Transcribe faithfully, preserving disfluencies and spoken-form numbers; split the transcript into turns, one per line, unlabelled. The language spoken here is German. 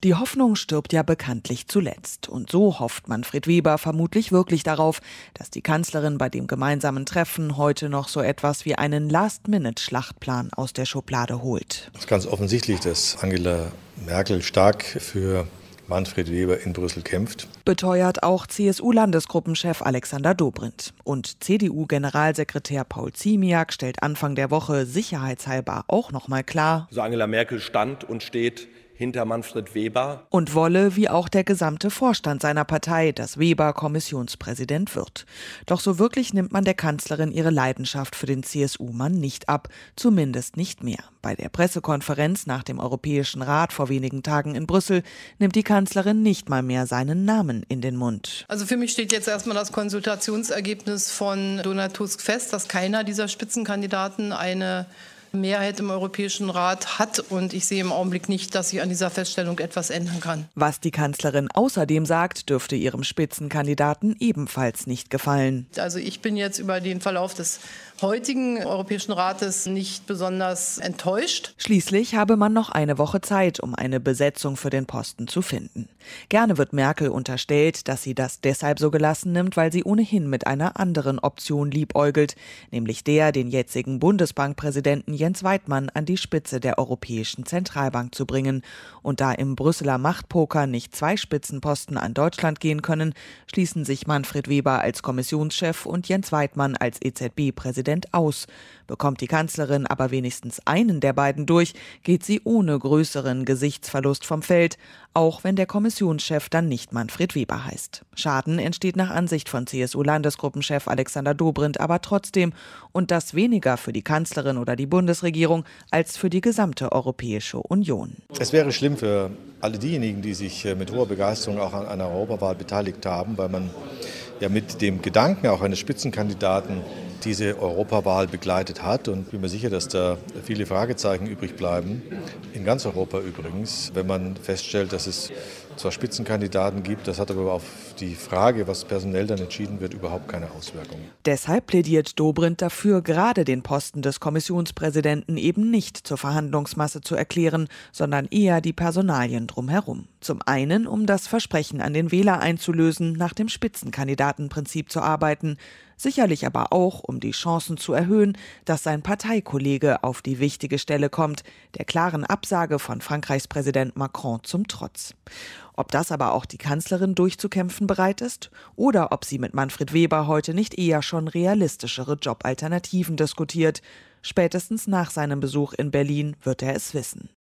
Die Hoffnung stirbt ja bekanntlich zuletzt. Und so hofft Manfred Weber vermutlich wirklich darauf, dass die Kanzlerin bei dem gemeinsamen Treffen heute noch so etwas wie einen Last-Minute-Schlachtplan aus der Schublade holt.
Es ist ganz offensichtlich, dass Angela Merkel stark für Manfred Weber in Brüssel kämpft.
Beteuert auch C S U-Landesgruppenchef Alexander Dobrindt. Und C D U-Generalsekretär Paul Ziemiak stellt Anfang der Woche sicherheitshalber auch noch mal klar:
Also Angela Merkel stand und steht hinter Manfred Weber.
Und wolle, wie auch der gesamte Vorstand seiner Partei, dass Weber Kommissionspräsident wird. Doch so wirklich nimmt man der Kanzlerin ihre Leidenschaft für den C S U-Mann nicht ab, zumindest nicht mehr. Bei der Pressekonferenz nach dem Europäischen Rat vor wenigen Tagen in Brüssel nimmt die Kanzlerin nicht mal mehr seinen Namen in den Mund.
Also für mich steht jetzt erstmal das Konsultationsergebnis von Donald Tusk fest, dass keiner dieser Spitzenkandidaten eine Mehrheit im Europäischen Rat hat, und ich sehe im Augenblick nicht, dass sich an dieser Feststellung etwas ändern kann.
Was die Kanzlerin außerdem sagt, dürfte ihrem Spitzenkandidaten ebenfalls nicht gefallen.
Also ich bin jetzt über den Verlauf des heutigen Europäischen Rates nicht besonders enttäuscht.
Schließlich habe man noch eine Woche Zeit, um eine Besetzung für den Posten zu finden. Gerne wird Merkel unterstellt, dass sie das deshalb so gelassen nimmt, weil sie ohnehin mit einer anderen Option liebäugelt, nämlich der, den jetzigen Bundesbankpräsidenten Jens Weidmann an die Spitze der Europäischen Zentralbank zu bringen. Und da im Brüsseler Machtpoker nicht zwei Spitzenposten an Deutschland gehen können, schließen sich Manfred Weber als Kommissionschef und Jens Weidmann als E Z B-Präsident aus. Bekommt die Kanzlerin aber wenigstens einen der beiden durch, geht sie ohne größeren Gesichtsverlust vom Feld, auch wenn der Kommissionschef dann nicht Manfred Weber heißt. Schaden entsteht nach Ansicht von C S U-Landesgruppenchef Alexander Dobrindt aber trotzdem, und das weniger für die Kanzlerin oder die Bundesregierung als für die gesamte Europäische Union.
Es wäre schlimm für alle diejenigen, die sich mit hoher Begeisterung auch an einer Europawahl beteiligt haben, weil man ja mit dem Gedanken auch eines Spitzenkandidaten diese Europawahl begleitet hat, und ich bin mir sicher, dass da viele Fragezeichen übrig bleiben, in ganz Europa übrigens, wenn man feststellt, dass es zwar Spitzenkandidaten gibt, das hat aber auf die Frage, was personell dann entschieden wird, überhaupt keine Auswirkungen.
Deshalb plädiert Dobrindt dafür, gerade den Posten des Kommissionspräsidenten eben nicht zur Verhandlungsmasse zu erklären, sondern eher die Personalien drumherum. Zum einen, um das Versprechen an den Wähler einzulösen, nach dem Spitzenkandidatenprinzip zu arbeiten, sicherlich aber auch, um die Chancen zu erhöhen, dass sein Parteikollege auf die wichtige Stelle kommt, der klaren Absage von Frankreichs Präsident Macron zum Trotz. Ob das aber auch die Kanzlerin durchzukämpfen bereit ist oder ob sie mit Manfred Weber heute nicht eher schon realistischere Jobalternativen diskutiert. Spätestens nach seinem Besuch in Berlin wird er es wissen.